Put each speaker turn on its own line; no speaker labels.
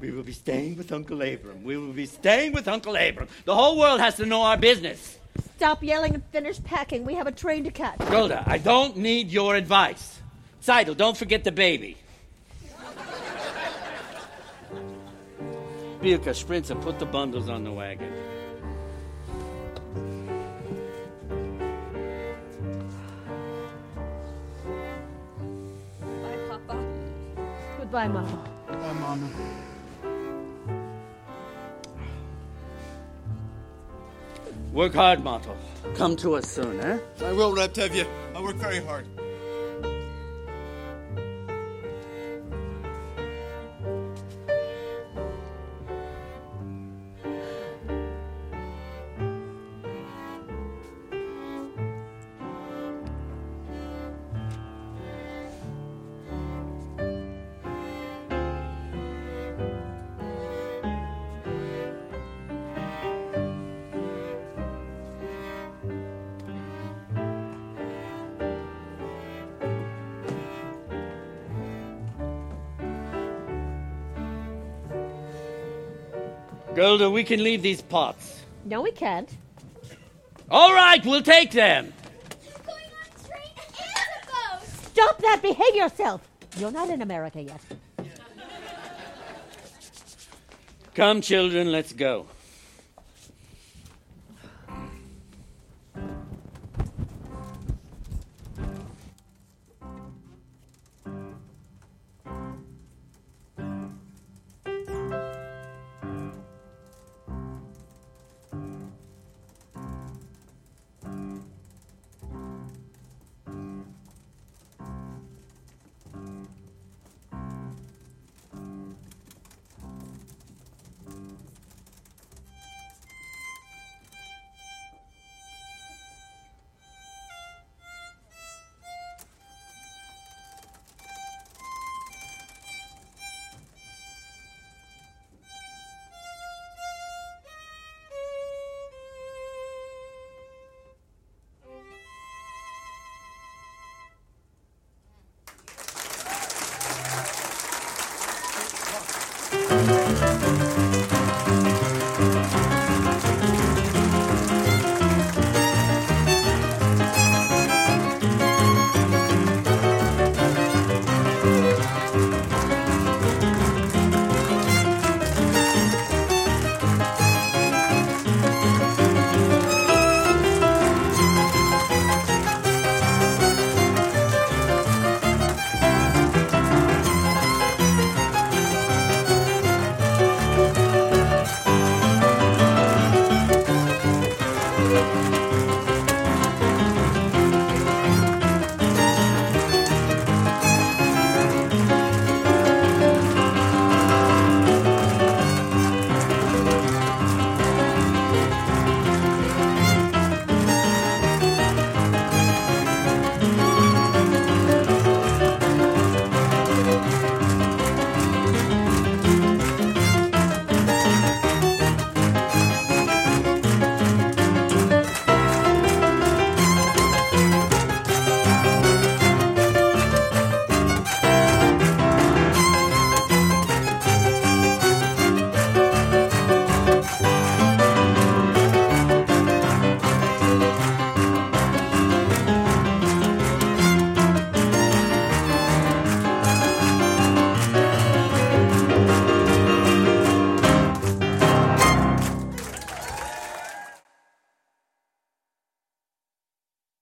We will be staying with Uncle Abram. We will be staying with Uncle Abram. The whole world has to know our business.
Stop yelling and finish packing. We have a train to catch.
Golda, I don't need your advice. Seidel, don't forget the baby. Bielka, Sprinzer, put the bundles on the wagon.
Bye, Papa. Goodbye, Mama.
Bye, Mama.
Work hard, Motto. Come to us soon, eh?
I will, Raptevya. I work very hard.
Golda, we can leave these pots.
No, we can't.
All right, we'll take them.
Going on a train and a boat.
Stop that! Behave yourself! You're not in America yet.
Come, children, let's go.